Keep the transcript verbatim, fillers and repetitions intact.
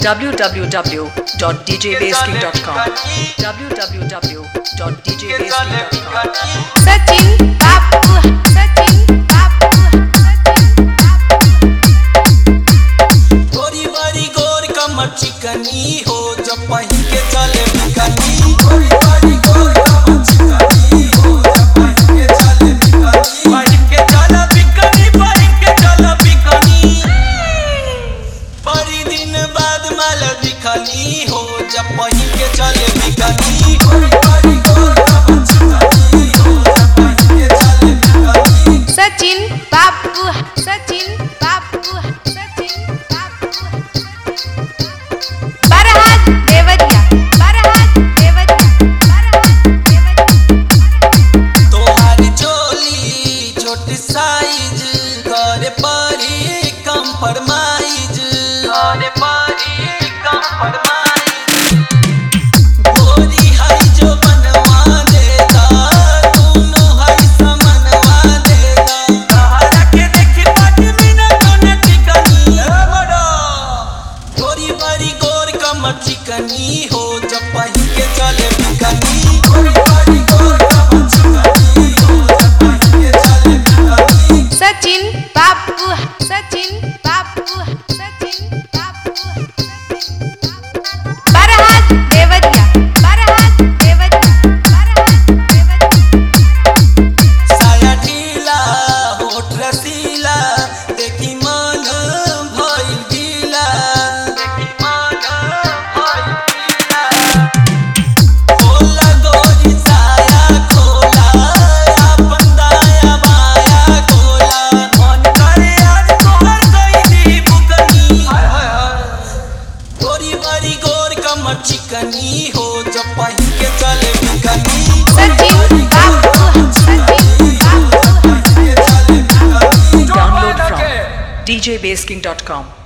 w w w dot d j basking dot com w w w dot d j basking dot com Sachin Babu Sachin Babu गोरी बारी गोर कमर चिकनी हो जब पहन के चले बिकनी गोरी बारी गोर कमर चिकनी हो जब पहन के चले बिकनी पहन के चला बिकनी पहन के चला बिकनी परी दिन बाद माल बिकनी हो जब पहन के चले बिकनी गोरी बारी गोर कमर चिकनी हो जब पहन के चले bikini Sachin Babu Sachin Babu Sachin Babu Barahat Devadiya Barahat Devadiya Barahat Devadiya तोहारी चोली छोटी साइज करे परी कंप्रोमाइज करे परी कंप्रोमाइज गोरी है जो बनवा देगा दोनों है समनवा देगा कहारा के देखी पाँच मिनट न टिकनी बड़ा गोरी बारी गोर कमर चिकनी हो जब पहन के चले बिकनी गोरी बारी गोर कमर चिकनी हो जब पहन के चले bikini Sachin Babu Sachin Babu Sachin Babu Barahat Devadiya Barahat Devadiya Barahat Devadiya साया ढीला होठ रसीला देखी मन भइल गीला देखी मन भइल गीला खोला गोरी साया खोला अपन दाया बाया खोला मन करे आज तोहर कई दी बुकनी हाय हाय हाय गोरी बारी गोर कमर चिकनी हो जब पहन के चले bikini Sachin Babu Sachin Babu download from d j basking dot com